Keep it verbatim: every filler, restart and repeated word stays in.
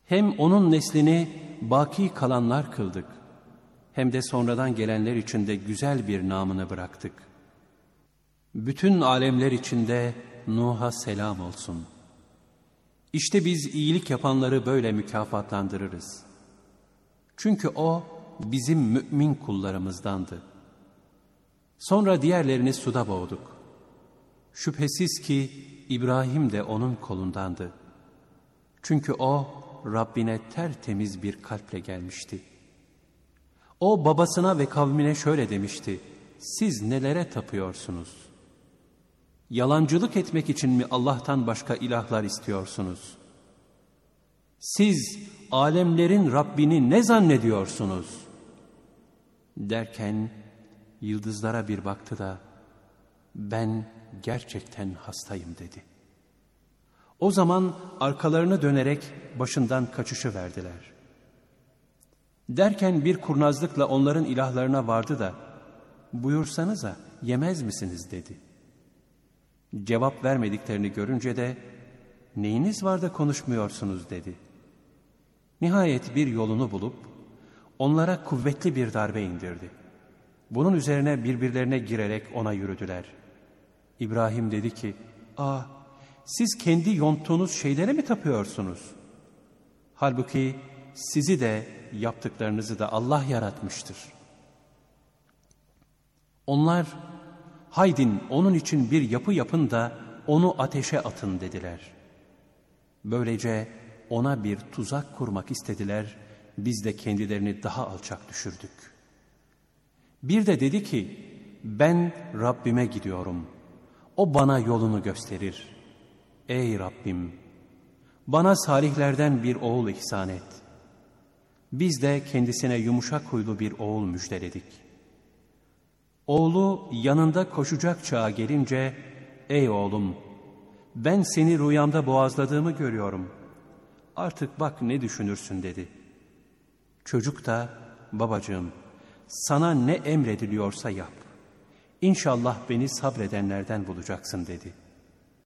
Hem onun neslini baki kalanlar kıldık, hem de sonradan gelenler için de güzel bir namını bıraktık. Bütün alemler içinde Nuh'a selam olsun. İşte biz iyilik yapanları böyle mükafatlandırırız. Çünkü o bizim mümin kullarımızdandı. Sonra diğerlerini suda boğduk. Şüphesiz ki İbrahim de onun kolundandı. Çünkü o Rabbine tertemiz bir kalple gelmişti. O babasına ve kavmine şöyle demişti: siz nelere tapıyorsunuz? Yalancılık etmek için mi Allah'tan başka ilahlar istiyorsunuz? Siz alemlerin Rabbini ne zannediyorsunuz? Derken yıldızlara bir baktı da ben gerçekten hastayım dedi. O zaman arkalarını dönerek başından kaçışı verdiler. Derken bir kurnazlıkla onların ilahlarına vardı da buyursanıza yemez misiniz dedi. Cevap vermediklerini görünce de neyiniz var da konuşmuyorsunuz dedi. Nihayet bir yolunu bulup onlara kuvvetli bir darbe indirdi. Bunun üzerine birbirlerine girerek ona yürüdüler. İbrahim dedi ki, "Aa, siz kendi yonttuğunuz şeylere mi tapıyorsunuz? Halbuki sizi de yaptıklarınızı da Allah yaratmıştır." Onlar, "Haydin onun için bir yapı yapın da onu ateşe atın" dediler. Böylece ona bir tuzak kurmak istediler, biz de kendilerini daha alçak düşürdük. Bir de dedi ki, "Ben Rabbime gidiyorum, o bana yolunu gösterir. Ey Rabbim, bana salihlerden bir oğul ihsan et." Biz de kendisine yumuşak huylu bir oğul müjdeledik. Oğlu yanında koşacak çağa gelince, "Ey oğlum, ben seni rüyamda boğazladığımı görüyorum. Artık bak ne düşünürsün" dedi. Çocuk da, "Babacığım, sana ne emrediliyorsa yap. İnşallah beni sabredenlerden bulacaksın" dedi.